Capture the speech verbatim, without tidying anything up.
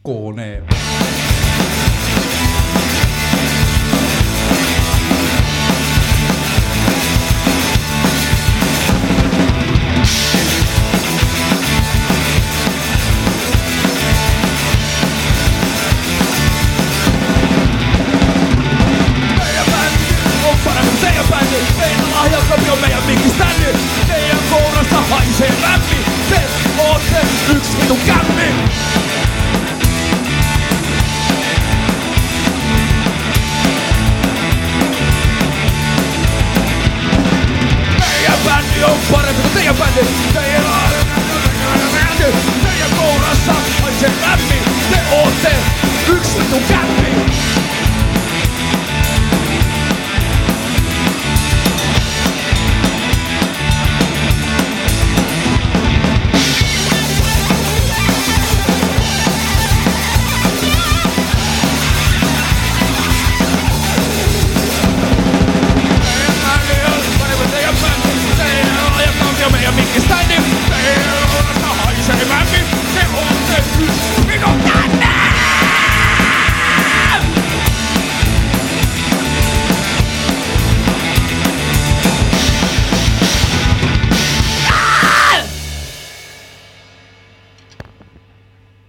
Kekkonen. Meidän lahjakkaampi on meidän mikkistänny. Teidän kourasta haisee rämmi. Te ootte yks vitu kämmi. Meidän bändi on parempi kuin teidän bändi. Teidän Teidän kourassa haisee rämmi. Te ootte yks vitu kämmi.